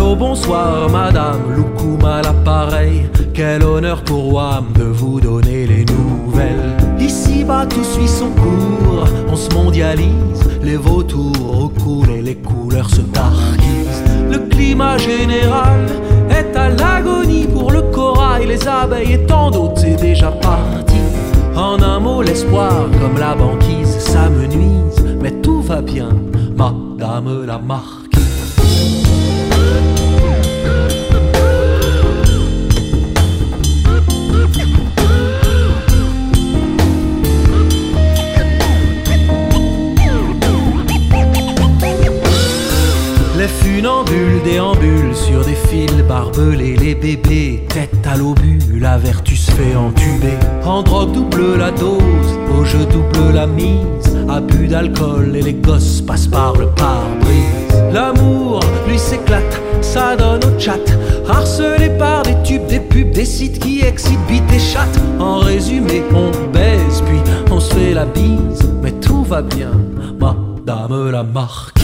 Allô, bonsoir, madame, loukoum à l'appareil. Quel honneur pour WAM de vous donner les nouvelles. Ici-bas, tout suit son cours, on se mondialise. Les vautours recoulent et les couleurs se tarquisent. Le climat général est à l'agonie. Pour le corail, les abeilles et tant d'autres, c'est déjà parti. En un mot, l'espoir, comme la banquise, ça me nuise. Mais tout va bien, madame la marquise. Les funambules déambulent sur des fils barbelés. Les bébés, tête à l'obus, la vertu se fait entuber. En drogue double la dose, au jeu double la mise. Abus d'alcool et les gosses passent par le pare-brise. L'amour, lui s'éclate, ça donne au chat. Harcelé par des tubes, des pubs, des sites qui excitent, bites et chattes. En résumé, on baise, puis on se fait la bise. Mais tout va bien, madame la marquise.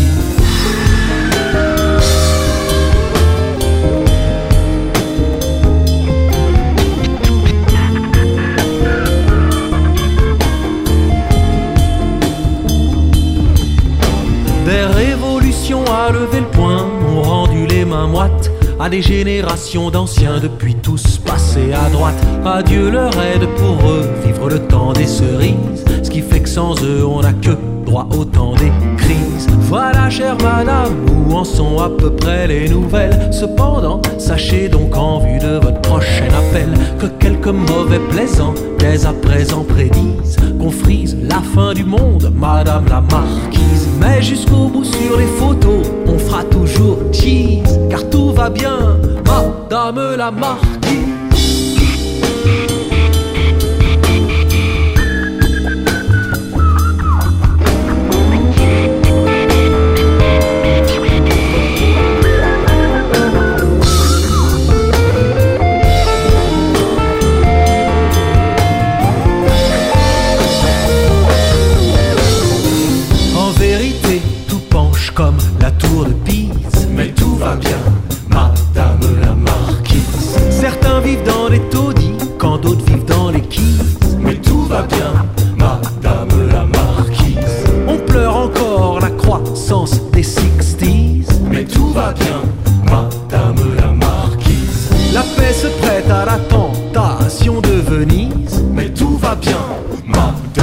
Des révolutions à lever le poing ont rendu les mains moites à des générations d'anciens depuis tous passés à droite. Adieu leur aide pour revivre le temps des cerises, ce qui fait que sans eux on n'a que droit au temps des crises. Voilà, chère madame, où en sont à peu près les nouvelles. Cependant, sachez donc en vue de votre prochain appel que quelques mauvais plaisants dès à présent prédisent qu'on frise la fin du monde, madame la marquise. Mais jusqu'au bout sur les photos, on fera toujours cheese, car tout va bien, madame la marquise. Comme la tour de Pise, mais tout va bien, madame la marquise. Certains vivent dans les taudis, quand d'autres vivent dans les quilles, mais tout va bien, madame la marquise. On pleure encore la croissance des 60s, mais tout va bien, madame la marquise. La paix se prête à la tentation de Venise, mais tout va bien, madame